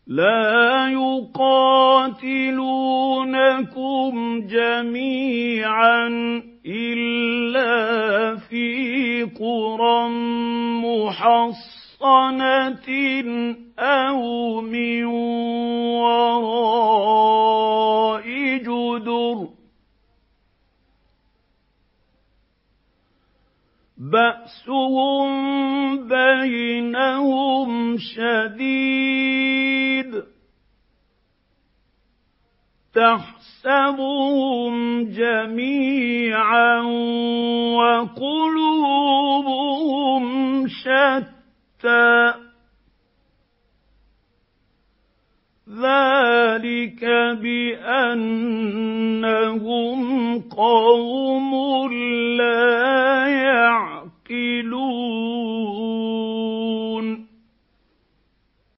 لَا يُقَاتِلُونَكُمْ جَمِيعًا إِلَّا فِي قُرًى مُّحَصَّنَةٍ أَوْ مِن وَرَاءِ جُدُرٍ ۚ بَأْسُهُم بَيْنَهُمْ شَدِيدٌ ۚ تَحْسَبُهُمْ جَمِيعًا وَقُلُوبُهُمْ شَتَّىٰ ۚ ذَٰلِكَ بِأَنَّهُمْ قَوْمٌ لَّا يَعْقِلُونَ